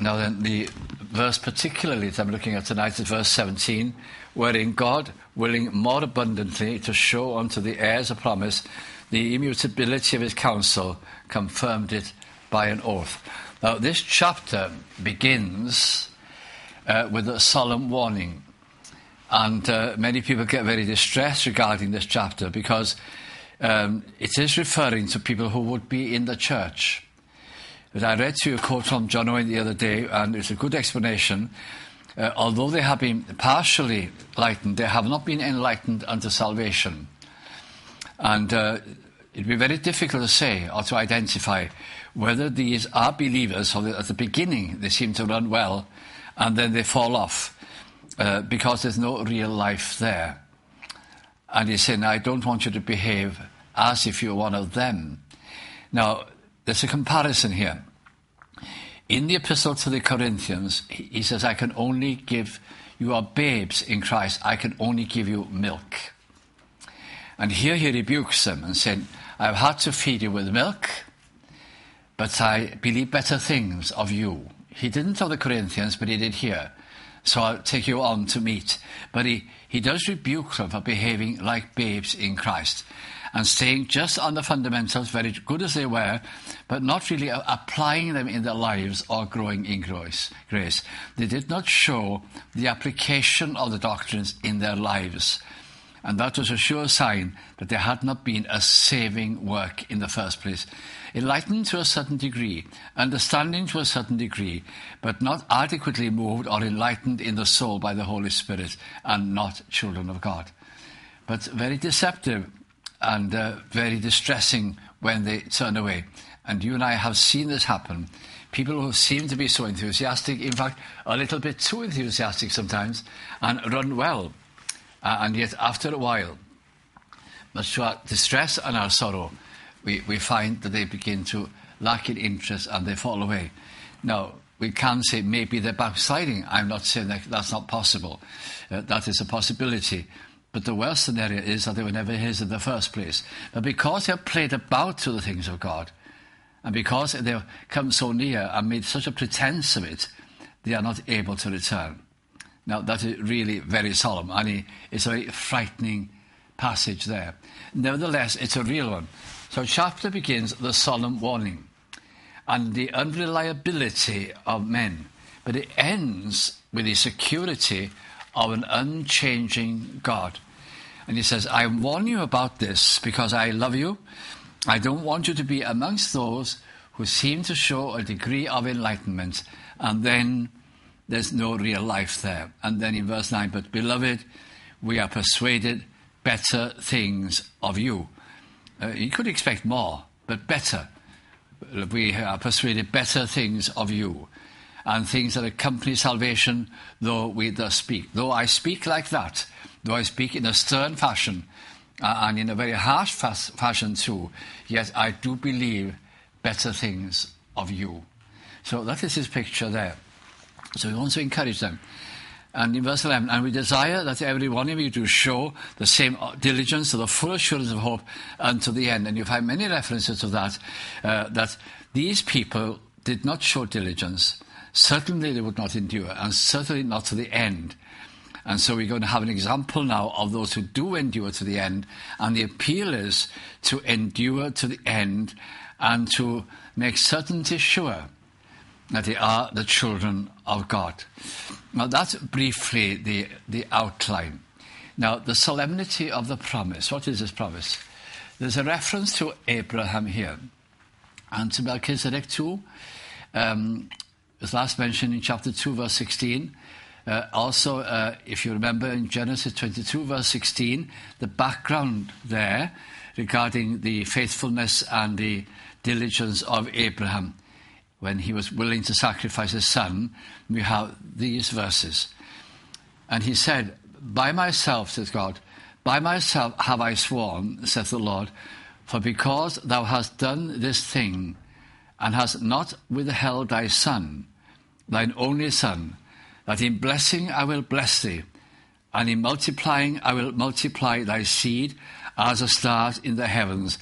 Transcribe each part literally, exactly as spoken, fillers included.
Now then, the verse particularly that I'm looking at tonight is verse seventeen, wherein God, willing more abundantly to show unto the heirs of promise the immutability of his counsel, confirmed it by an oath. Now, this chapter begins uh, with a solemn warning. And uh, many people get very distressed regarding this chapter because um, it is referring to people who would be in the church. But I read to you a quote from John Owen the other day, and it's a good explanation. Uh, although they have been partially enlightened, they have not been enlightened unto salvation. And uh, it'd be very difficult to say or to identify whether these are believers, or at the beginning they seem to run well, and then they fall off. Uh, because there's no real life there. And he's saying, I don't want you to behave as if you're one of them. Now, there's a comparison here. In the epistle to the Corinthians, he says, I can only give, you are babes in Christ, I can only give you milk. And here he rebukes them and said, I've had to feed you with milk, but I believe better things of you. He didn't of the Corinthians, but he did here. So I'll take you on to meet. But he, he does rebuke them for behaving like babes in Christ and staying just on the fundamentals, very good as they were, but not really applying them in their lives or growing in grace. They did not show the application of the doctrines in their lives. And that was a sure sign that there had not been a saving work in the first place. Enlightened to a certain degree, understanding to a certain degree, but not adequately moved or enlightened in the soul by the Holy Spirit, and not children of God. But very deceptive and uh, very distressing when they turn away. And you and I have seen this happen. People who seem to be so enthusiastic, in fact, a little bit too enthusiastic sometimes, and run well. Uh, and yet, after a while, much to our distress and our sorrow, we, we find that they begin to lack in interest and they fall away. Now, we can say maybe they're backsliding. I'm not saying that that's not possible. Uh, that is a possibility. But the worst scenario is that they were never his in the first place. But because they've played about to the things of God, and because they've come so near and made such a pretense of it, they are not able to return. Now, that is really very solemn, and it's a very frightening passage there. Nevertheless, it's a real one. So chapter begins the solemn warning and the unreliability of men, but it ends with the security of an unchanging God. And he says, I warn you about this because I love you. I don't want you to be amongst those who seem to show a degree of enlightenment, and then there's no real life there. And then in verse nine, but beloved, we are persuaded better things of you. Uh, you could expect more, but better. We are persuaded better things of you, and things that accompany salvation, though we thus speak. Though I speak like that, though I speak in a stern fashion, uh, and in a very harsh fas- fashion too, yet I do believe better things of you. So that is his picture there. So he wants to encourage them. And in verse eleven, and we desire that every one of you do show the same diligence to the full assurance of hope unto the end. And you find many references to that, uh, that these people did not show diligence. Certainly they would not endure, and certainly not to the end. And so we're going to have an example now of those who do endure to the end. And the appeal is to endure to the end and to make certainty sure that they are the children of God. Now, that's briefly the, the outline. Now, the solemnity of the promise. What is this promise? There's a reference to Abraham here, and to Melchizedek too. Um, as last mentioned in chapter two, verse sixteen. Uh, also, uh, if you remember in Genesis twenty-two, verse sixteen, the background there regarding the faithfulness and the diligence of Abraham, when he was willing to sacrifice his son, we have these verses. And he said, by myself, says God, by myself have I sworn, saith the Lord, for because thou hast done this thing, and hast not withheld thy son, thine only son, that in blessing I will bless thee, and in multiplying I will multiply thy seed as the stars in the heavens,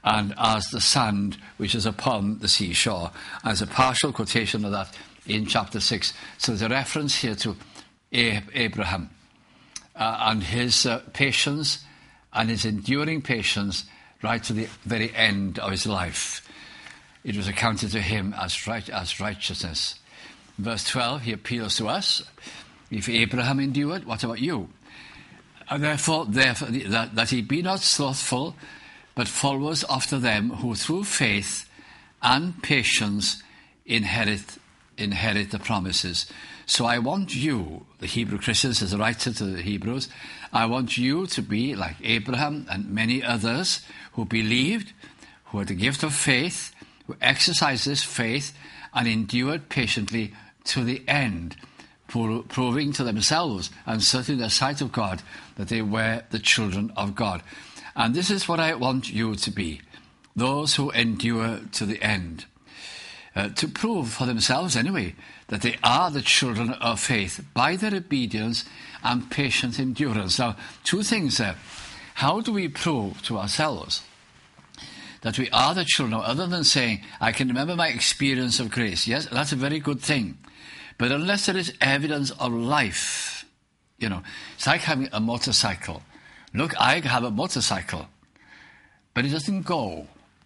and as the sand which is upon the seashore. And there's a partial quotation of that in chapter six. So there's a reference here to Abraham uh, and his uh, patience and his enduring patience right to the very end of his life. It was accounted to him as right, as righteousness. In verse twelve, he appeals to us. If Abraham endured, what about you? And therefore, therefore that, that he be not slothful, but follows after them who through faith and patience inherit inherit the promises. So I want you, the Hebrew Christians, as a writer to the Hebrews, I want you to be like Abraham and many others who believed, who had the gift of faith, who exercised this faith and endured patiently to the end, pro- proving to themselves and certainly in the sight of God that they were the children of God. And this is what I want you to be, those who endure to the end. Uh, to prove for themselves anyway that they are the children of faith by their obedience and patient endurance. Now, two things there. How do we prove to ourselves that we are the children, other than saying, I can remember my experience of grace? Yes, that's a very good thing. But unless there is evidence of life, you know, it's like having a motorcycle. Look, I have a motorcycle, but it doesn't go.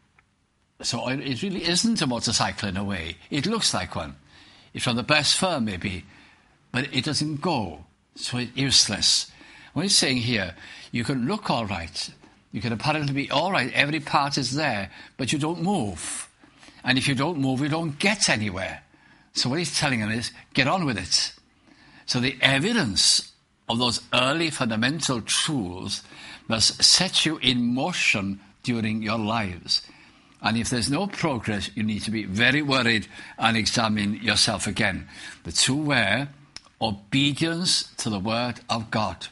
So it really isn't a motorcycle in a way. It looks like one. It's from the best firm, maybe, but it doesn't go. So it's useless. What he's saying here, you can look all right. You can apparently be all right. Every part is there, but you don't move. And if you don't move, you don't get anywhere. So what he's telling them is, get on with it. So the evidence of those early fundamental truths must set you in motion during your lives. And if there's no progress, you need to be very worried and examine yourself again. The two were obedience to the word of God.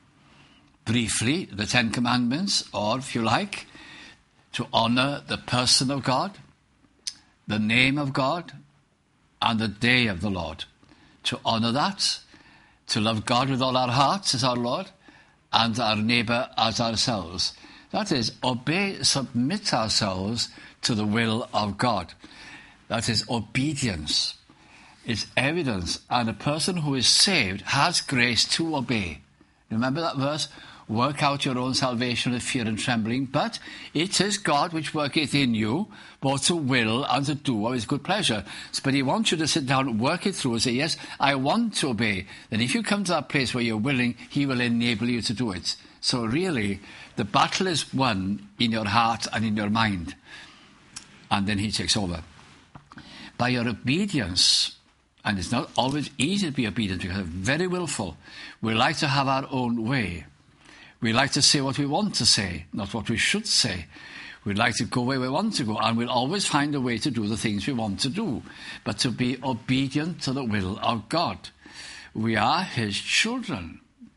Briefly, the Ten Commandments, or if you like, to honour the person of God, the name of God, and the day of the Lord. To honour that, to love God with all our hearts as our Lord, and our neighbour as ourselves. That is, obey, submit ourselves to the will of God. That is obedience. It's evidence. And a person who is saved has grace to obey. Remember that verse? Work out your own salvation with fear and trembling. But it is God which worketh in you, both to will and to do of his good pleasure. But he wants you to sit down and work it through and say, yes, I want to obey. Then if you come to that place where you're willing, he will enable you to do it. So really, the battle is won in your heart and in your mind. And then he takes over. By your obedience, and it's not always easy to be obedient because we're very willful. We like to have our own way. We like to say what we want to say, not what we should say. We'd like to go where we want to go, and we'll always find a way to do the things we want to do. But to be obedient to the will of God. We are his children.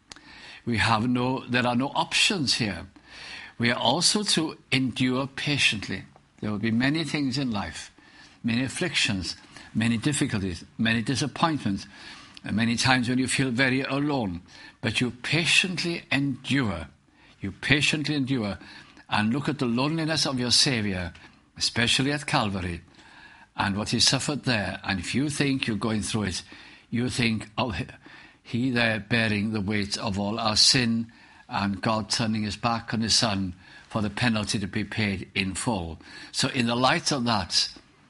We have no, there are no options here. We are also to endure patiently. There will be many things in life, many afflictions, many difficulties, many disappointments, and many times when you feel very alone. But you patiently endure. You patiently endure and look at the loneliness of your Saviour, especially at Calvary, and what he suffered there. And if you think you're going through it, you think, oh, he there bearing the weight of all our sin and God turning his back on his Son for the penalty to be paid in full. So in the light of that,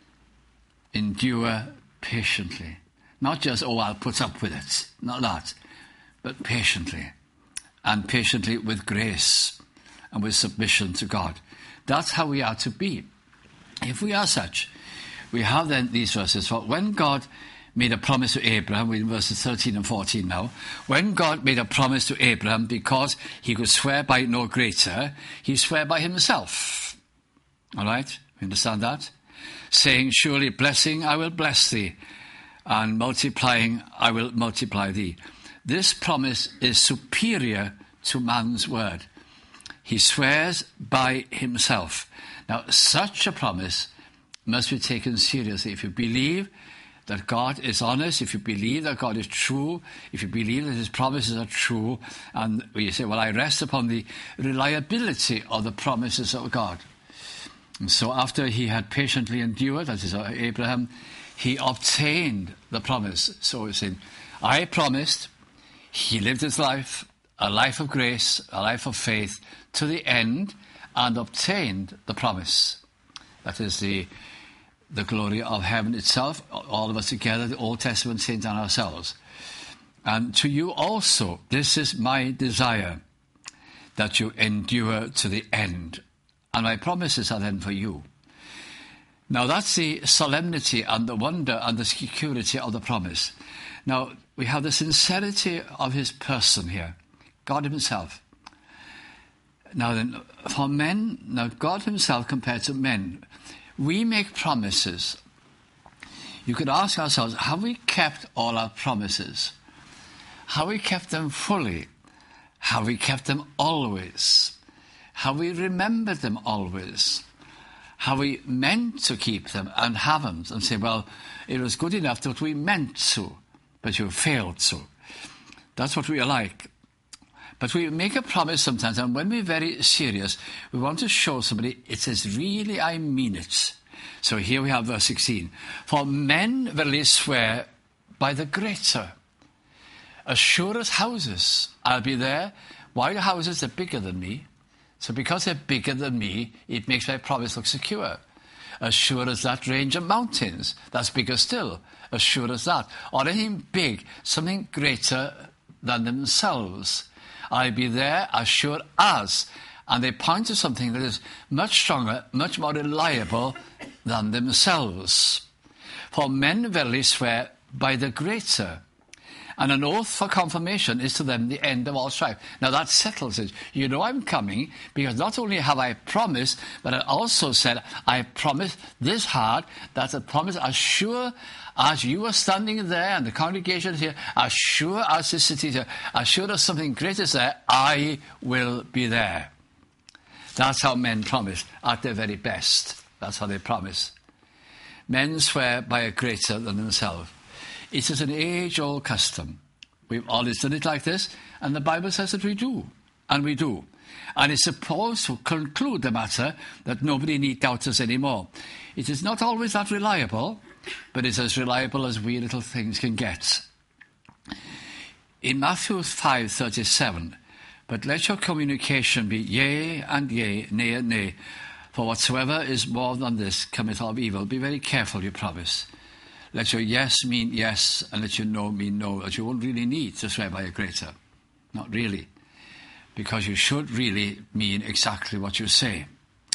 endure patiently. Not just, oh, I'll put up with it. Not that. But patiently. And patiently with grace and with submission to God. That's how we are to be. If we are such, we have then these verses. For when God made a promise to Abraham, we're in verses thirteen and fourteen now. When God made a promise to Abraham, because he could swear by no greater, he swore by himself. All right? We understand that? Saying, surely blessing I will bless thee, and multiplying I will multiply thee. This promise is superior to man's word. He swears by himself. Now, such a promise must be taken seriously. If you believe that God is honest, if you believe that God is true, if you believe that his promises are true, and you say, well, I rest upon the reliability of the promises of God. And so after he had patiently endured, that is Abraham, he obtained the promise. So he's saying, I promised, he lived his life, a life of grace, a life of faith, to the end, and obtained the promise. That is the, the glory of heaven itself, all of us together, the Old Testament saints and ourselves. And to you also, this is my desire, that you endure to the end. And my promises are then for you. Now that's the solemnity and the wonder and the security of the promise. Now we have the sincerity of his person here, God himself. Now then, for men, now God himself compared to men, we make promises. You could ask ourselves, have we kept all our promises? Have we kept them fully? Have we kept them always? Have we remembered them always? Have we meant to keep them and haven't? And say, well, it was good enough that we meant to, but you failed to. That's what we are like. But we make a promise sometimes, and when we're very serious, we want to show somebody, it says, really, I mean it. So here we have verse sixteen. For men verily swear by the greater. As sure as houses, I'll be there. Why the houses are bigger than me? So because they're bigger than me, it makes my promise look secure. As sure as that range of mountains, that's bigger still. As sure as that. Or anything big, something greater than themselves. I'll be there as sure as. And they point to something that is much stronger, much more reliable than themselves. For men verily swear by the greater. And an oath for confirmation is to them the end of all strife. Now that settles it. You know I'm coming, because not only have I promised, but I also said, I promise this hard, that's a promise as sure as you are standing there and the congregation is here, as sure as the city is here, as sure as something great is there, I will be there. That's how men promise, at their very best. That's how they promise. Men swear by a greater than themselves. It is an age-old custom. We've always done it like this, and the Bible says that we do, and we do. And it's supposed to conclude the matter that nobody need doubt us anymore. It is not always that reliable, but it's as reliable as we little things can get. In Matthew five thirty-seven, but let your communication be yea and yea, nay and nay, for whatsoever is more than this cometh of evil. Be very careful, you promise. Let your yes mean yes, and let your no mean no, that you won't really need to swear by a greater. Not really. Because you should really mean exactly what you say.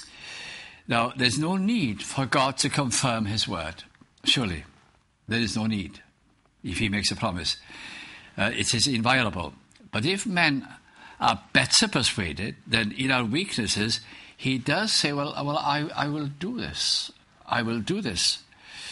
Now, there's no need for God to confirm his word. Surely. There is no need. If he makes a promise. Uh, it is inviolable. But if men are better persuaded, then in our weaknesses, he does say, well, well I, I will do this. I will do this.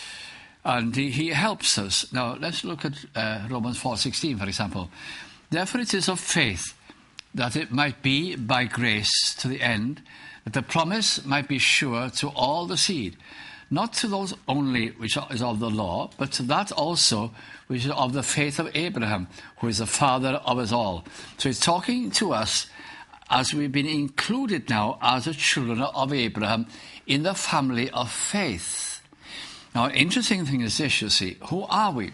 And he, he helps us. Now, let's look at uh, Romans four sixteen, for example. Therefore it is of faith, that it might be by grace to the end, that the promise might be sure to all the seed, not to those only which is of the law, but to that also which is of the faith of Abraham, who is the father of us all. So he's talking to us as we've been included now as the children of Abraham in the family of faith. Now, an interesting thing is this, you see. Who are we?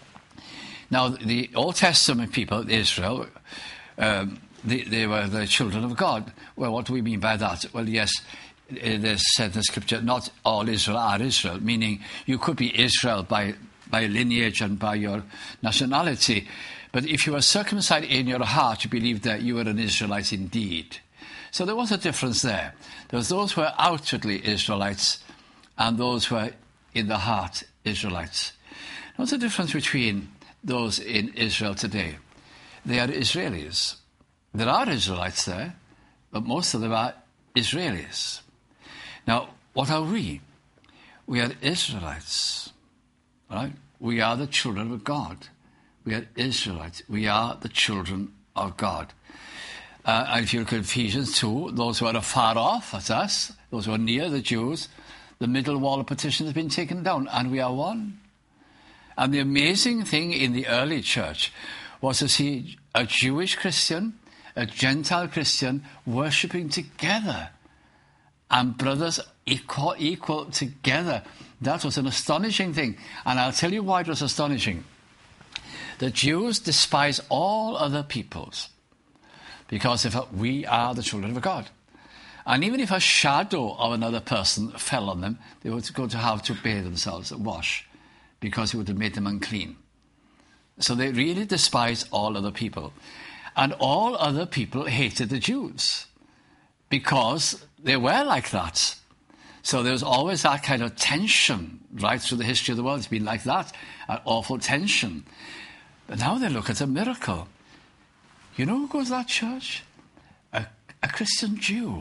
Now, the Old Testament people, Israel, um, they, they were the children of God. Well, what do we mean by that? Well, yes, there's said in the scripture, not all Israel are Israel, meaning you could be Israel by, by lineage and by your nationality. But if you were circumcised in your heart, you believed that you were an Israelite indeed. So there was a difference there. There was those who were outwardly Israelites and those who were in the heart Israelites. What's the difference between those in Israel today? They are Israelis. There are Israelites there, but most of them are Israelis. Now, what are we? We are Israelites. Right? We are the children of God. We are Israelites. We are the children of God. Uh, and if you look at Ephesians two, those who are afar off, that's us, those who are near, the Jews, the middle wall of partition has been taken down, and we are one. And the amazing thing in the early church was to see a Jewish Christian, a Gentile Christian, worshipping together and brothers equal, equal together. That was an astonishing thing. And I'll tell you why it was astonishing. The Jews despise all other peoples because if we are the children of God. And even if a shadow of another person fell on them, they were going to have to bathe themselves, wash, because it would have made them unclean. So they really despised all other people. And all other people hated the Jews because they were like that. So there was always that kind of tension right through the history of the world. It's been like that, an awful tension. But now they look at a miracle. You know who goes to that church? A, a Christian Jew.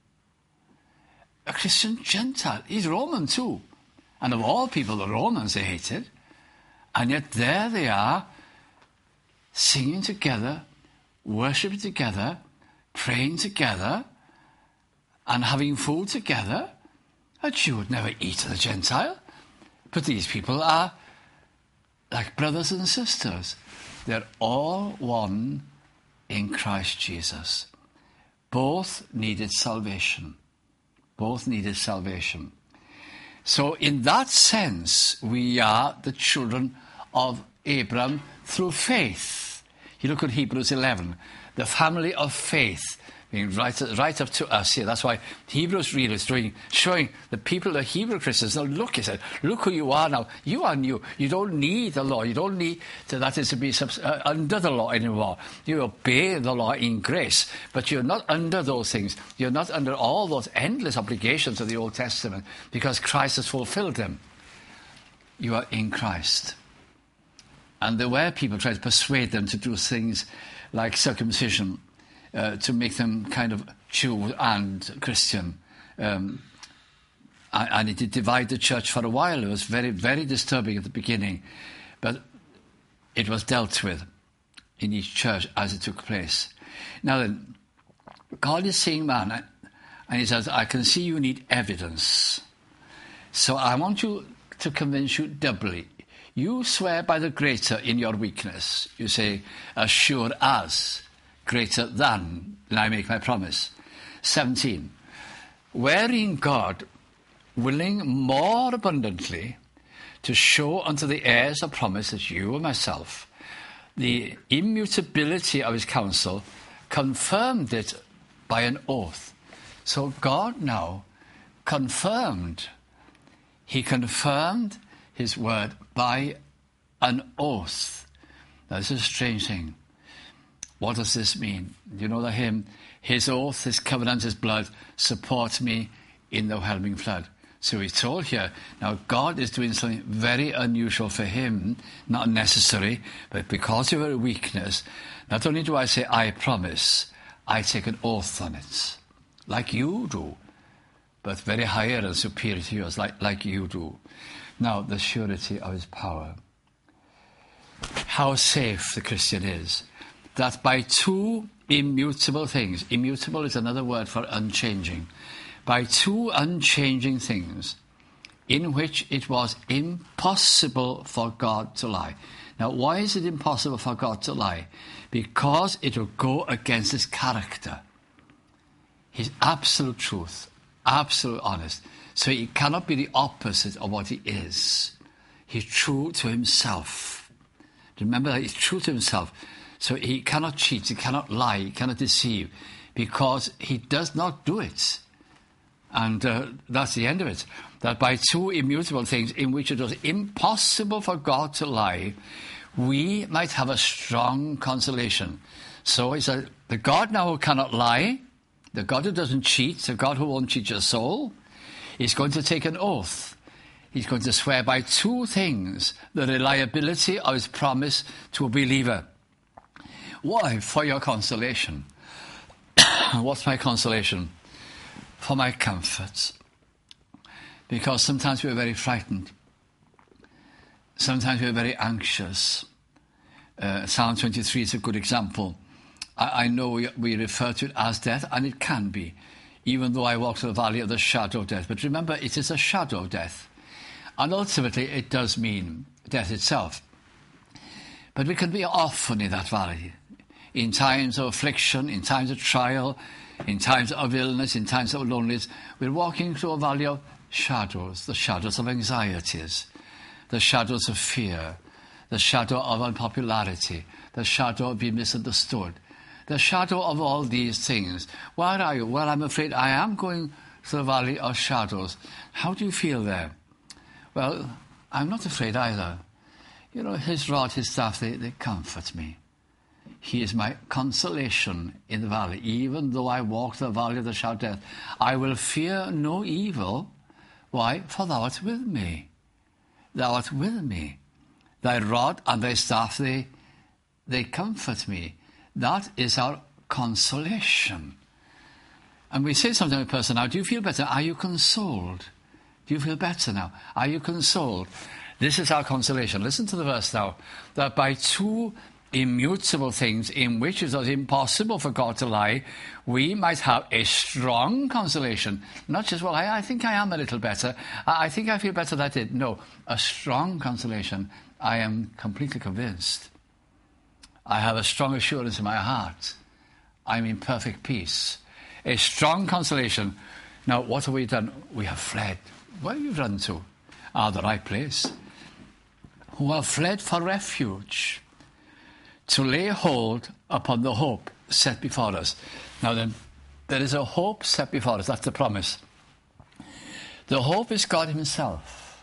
A Christian Gentile. He's Roman too. And of all people, the Romans they hated. And yet there they are, singing together, worshipping together, praying together, and having food together. A Jew would never eat with a Gentile. But these people are like brothers and sisters. They're all one in Christ Jesus. Both needed salvation. Both needed salvation. So in that sense, we are the children of Abraham through faith. You look at Hebrews eleven, the family of faith. Being right, right up to us here. That's why Hebrews really is doing, showing the people, the Hebrew Christians, now look, he said, look who you are now. You are new. You don't need the law. You don't need to, that is to be subs, uh, under the law anymore. You obey the law in grace, but you're not under those things. You're not under all those endless obligations of the Old Testament because Christ has fulfilled them. You are in Christ. And there were people trying to persuade them to do things like circumcision, Uh, to make them kind of Jew and Christian. Um, and, and it did divide the church for a while. It was very, very disturbing at the beginning. But it was dealt with in each church as it took place. Now then, God is saying, man, and he says, I can see you need evidence. So I want you to convince you doubly. You swear by the greater in your weakness. You say, as sure as. Greater than, and I make my promise. seventeen. Wherein God, willing more abundantly to show unto the heirs of promise that you and myself, the immutability of his counsel, confirmed it by an oath. So God now confirmed, he confirmed his word by an oath. Now this is a strange thing. What does this mean? You know the hymn, his oath, his covenant, his blood, support me in the whelming flood. So he's told here, now God is doing something very unusual for him, not necessary, but because of our weakness, not only do I say, I promise, I take an oath on it, like you do, but very higher and superior to yours, like, like you do. Now, the surety of his power. How safe the Christian is. That by two immutable things, immutable is another word for unchanging, by two unchanging things in which it was impossible for God to lie. Now, why is it impossible for God to lie? Because it will go against his character, his absolute truth, absolute honest. So he cannot be the opposite of what he is. He's true to himself. Remember that he's true to himself. So he cannot cheat, he cannot lie, he cannot deceive, because he does not do it. And uh, that's the end of it. That by two immutable things in which it was impossible for God to lie, we might have a strong consolation. So he said, the God now who cannot lie, the God who doesn't cheat, the God who won't cheat your soul, is going to take an oath. He's going to swear by two things, the reliability of his promise to a believer. Why? For your consolation. What's my consolation? For my comfort. Because sometimes we're very frightened. Sometimes we're very anxious. Uh, Psalm twenty-three is a good example. I, I know we, we refer to it as death, and it can be, even though I walk through the valley of the shadow of death. But remember, it is a shadow of death. And ultimately, it does mean death itself. But we can be often in that valley. In times of affliction, in times of trial, In times of illness, in times of loneliness, we're walking through a valley of shadows, the shadows of anxieties, the shadows of fear, the shadow of unpopularity, the shadow of being misunderstood, the shadow of all these things. Where are you? Well, I'm afraid I am going through the valley of shadows. How do you feel there? Well, I'm not afraid either. You know, his rod, his staff, they, they comfort me. He is my consolation in the valley. Even though I walk the valley of the shadow of death, I will fear no evil. Why? For thou art with me. Thou art with me. Thy rod and thy staff, they, they comfort me. That is our consolation. And we say sometimes to a person, now, do you feel better? Are you consoled? Do you feel better now? Are you consoled? This is our consolation. Listen to the verse now. That by two immutable things in which it was impossible for God to lie, we might have a strong consolation. Not just, well, I, I think I am a little better. I, I think I feel better than I did. No, a strong consolation. I am completely convinced. I have a strong assurance in my heart. I'm in perfect peace. A strong consolation. Now, what have we done? We have fled. Where have you run to? Ah, the right place. Who have fled for refuge, to lay hold upon the hope set before us. Now then, there is a hope set before us. That's the promise. The hope is God himself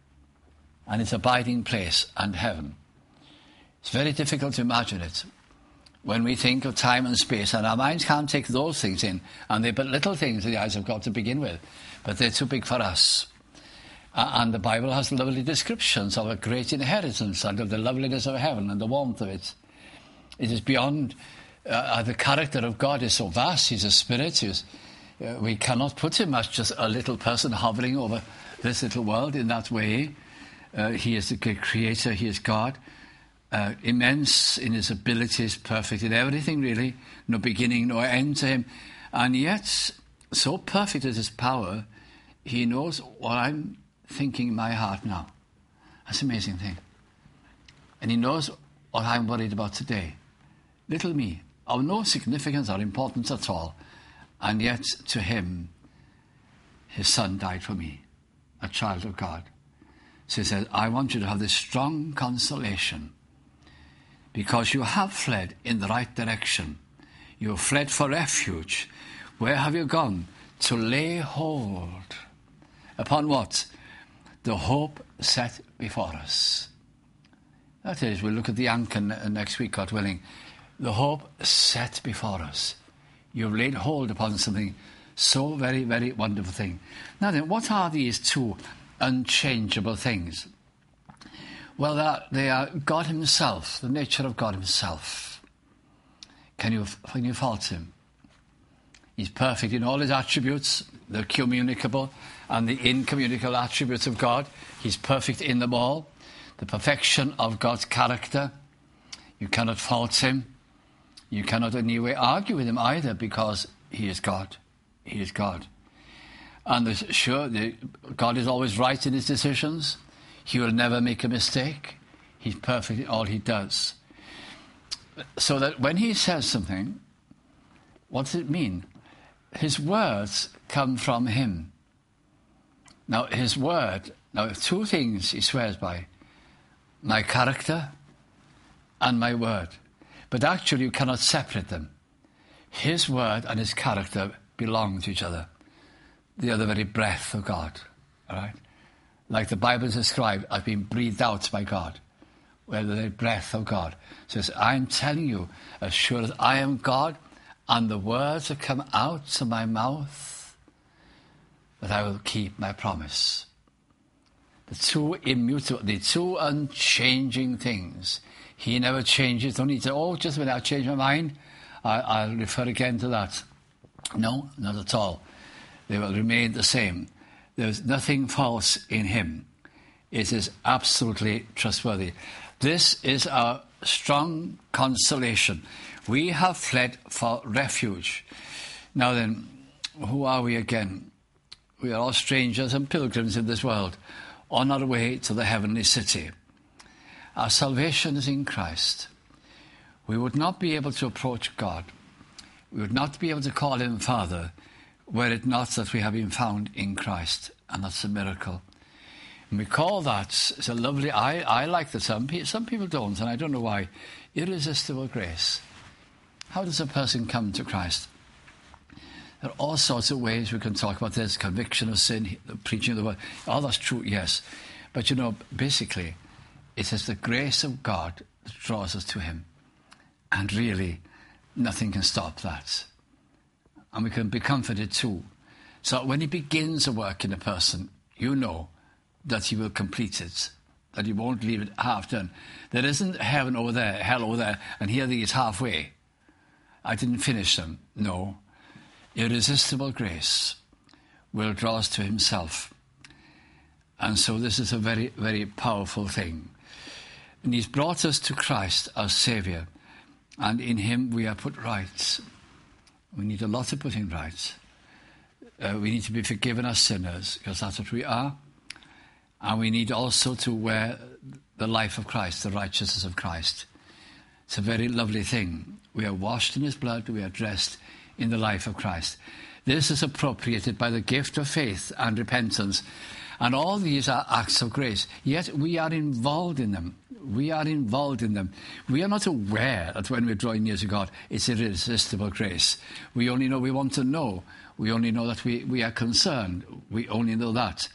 and its abiding place and heaven. It's very difficult to imagine it when we think of time and space, and our minds can't take those things in, and they're but little things in the eyes of God to begin with, but they're too big for us. Uh, and the Bible has lovely descriptions of a great inheritance and of the loveliness of heaven and the warmth of it. It is beyond, uh, the character of God is so vast. He's a spirit. He's, uh, we cannot put him as just a little person hovering over this little world in that way. Uh, he is the great creator. He is God. Uh, immense in his abilities, perfect in everything really. No beginning, no end to him. And yet, so perfect is his power, he knows what I'm thinking in my heart now. That's an amazing thing. And he knows what I'm worried about today. Little me, of no significance or importance at all, and yet to him, his son died for me, a child of God. So he says, I want you to have this strong consolation because you have fled in the right direction. You have fled for refuge. Where have you gone? To lay hold upon what? The hope set before us. That is, we'll look at the anchor next week, God willing. The hope set before us. You've laid hold upon something so very, very wonderful thing. Now then, what are these two unchangeable things? Well, they are, they are God himself, the nature of God himself. Can you, can you fault him? He's perfect in all his attributes, the communicable and the incommunicable attributes of God. He's perfect in them all. The perfection of God's character. You cannot fault him. You cannot in any way argue with him either, because he is God. He is God. And there's, sure, the, God is always right in his decisions. He will never make a mistake. He's perfect in all he does. So that when he says something, what does it mean? His words come from him. Now, his word, now two things he swears by. My character and my word. But actually you cannot separate them. His word and his character belong to each other. They are the very breath of God. All right? Like the Bible is described as being breathed out by God. Where the very breath of God says, I'm telling you, as sure as I am God, and the words that come out of my mouth, that I will keep my promise. The two immutable, the two unchanging things. He never changes. Don't need to, oh, just a minute, I'll change my mind. I, I'll refer again to that. No, not at all. They will remain the same. There's nothing false in him. It is absolutely trustworthy. This is our strong consolation. We have fled for refuge. Now then, who are we again? We are all strangers and pilgrims in this world, on our way to the heavenly city. Our salvation is in Christ. We would not be able to approach God. We would not be able to call him Father were it not that we have been found in Christ, and that's a miracle. And we call that, it's a lovely, I, I like the term, some people don't, and I don't know why, irresistible grace. How does a person come to Christ? There are all sorts of ways we can talk about this, conviction of sin, the preaching of the word. All that's true, yes. But you know, basically, it is the grace of God that draws us to him. And really, nothing can stop that. And we can be comforted too. So when he begins a work in a person, you know that he will complete it, that he won't leave it half done. There isn't heaven over there, hell over there, and here he is halfway. I didn't finish them. No. Irresistible grace will draw us to himself. And so this is a very, very powerful thing. And he's brought us to Christ, our Saviour, and in him we are put right. We need a lot of putting right. Uh, we need to be forgiven as sinners, because that's what we are. And we need also to wear the life of Christ, the righteousness of Christ. It's a very lovely thing. We are washed in his blood, we are dressed in the life of Christ. This is appropriated by the gift of faith and repentance. And all these are acts of grace. Yet we are involved in them. We are involved in them. We are not aware that when we're drawing near to God, it's irresistible grace. We only know we want to know. We only know that we, we are concerned. We only know that.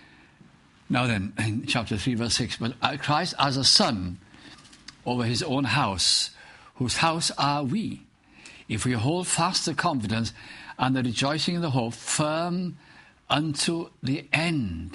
Now then, in chapter three, verse six, but Christ as a son over his own house, whose house are we, if we hold fast the confidence and the rejoicing in the hope firm unto the end.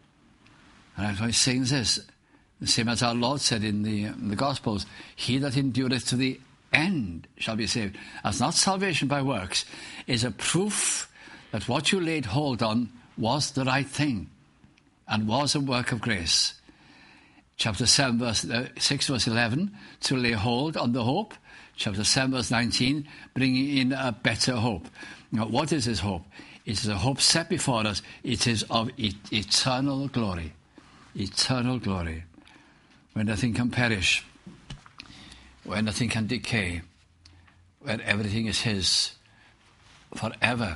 And I'm saying this, the same as our Lord said in the, in the Gospels, he that endureth to the end shall be saved. As not salvation by works is a proof that what you laid hold on was the right thing and was a work of grace. Chapter seven, verse uh, six, verse eleven, to lay hold on the hope. Chapter seven, verse nineteen, bringing in a better hope. Now, what is this hope? It is a hope set before us. It is of e- eternal glory. Eternal glory. When nothing can perish, when nothing can decay, when everything is his forever.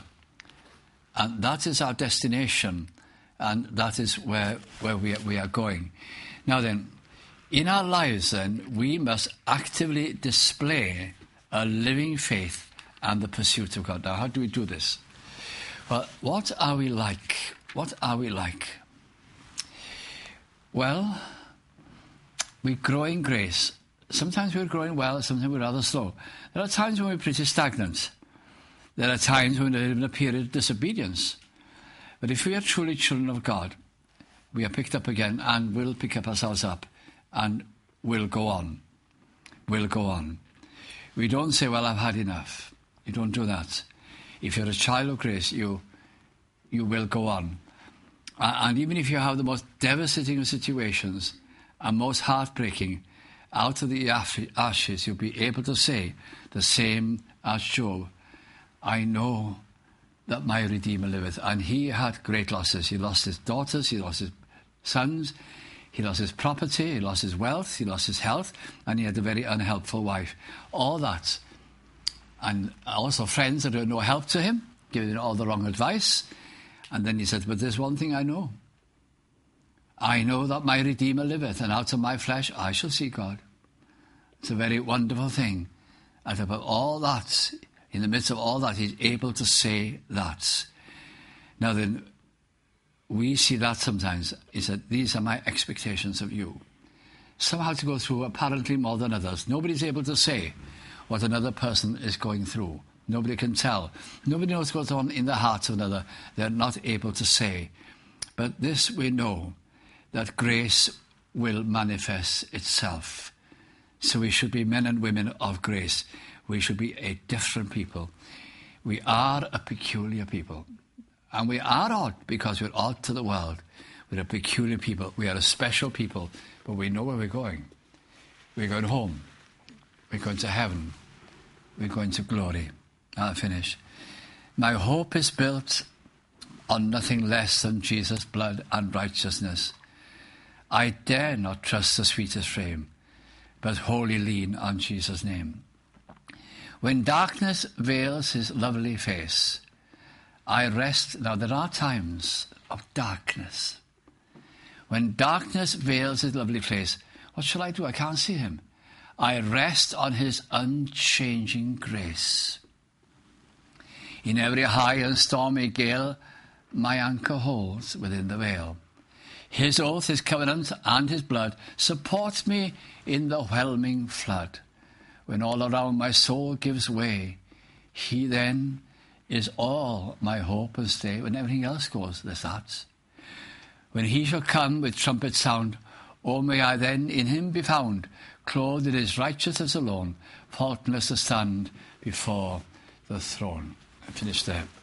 And that is our destination, and that is where, where we, are, we are going. Now then, in our lives then, we must actively display a living faith and the pursuit of God. Now, how do we do this? Well, what are we like? What are we like? Well, we grow in grace. Sometimes we're growing well, sometimes we're rather slow. There are times when we're pretty stagnant. There are times when we're in a period of disobedience. But if we are truly children of God, we are picked up again and will pick up ourselves up and will go on. Will go on. We don't say, well, I've had enough. You don't do that. If you're a child of grace, you you will go on. And even if you have the most devastating of situations and most heartbreaking, out of the ashes, you'll be able to say the same as Job. I know that my Redeemer liveth. And he had great losses. He lost his daughters, he lost his sons, he lost his property, he lost his wealth, he lost his health, and he had a very unhelpful wife. All that. And also friends that were no help to him, giving him all the wrong advice. And then he said, but there's one thing I know. I know that my Redeemer liveth, and out of my flesh I shall see God. It's a very wonderful thing. And above all that, in the midst of all that, he's able to say that. Now then, we see that sometimes. He said, these are my expectations of you. Some have to go through apparently more than others. Nobody's able to say what another person is going through. Nobody can tell. Nobody knows what goes on in the heart of another. They're not able to say. But this we know, that grace will manifest itself. So we should be men and women of grace. We should be a different people. We are a peculiar people. And we are odd because we're odd to the world. We're a peculiar people. We are a special people. But we know where we're going. We're going home. We're going to heaven. We're going to glory. I'll finish. My hope is built on nothing less than Jesus' blood and righteousness. I dare not trust the sweetest frame, but wholly lean on Jesus' name. When darkness veils his lovely face, I rest. Now there are times of darkness. When darkness veils his lovely face, what shall I do? I can't see him. I rest on his unchanging grace. In every high and stormy gale, my anchor holds within the veil. His oath, his covenant, and his blood support me in the whelming flood. When all around my soul gives way, he then is all my hope and stay. When everything else goes, there's that. When he shall come with trumpet sound, oh, may I then in him be found, clothed in his righteousness alone, faultless to stand before the throne. I finish there.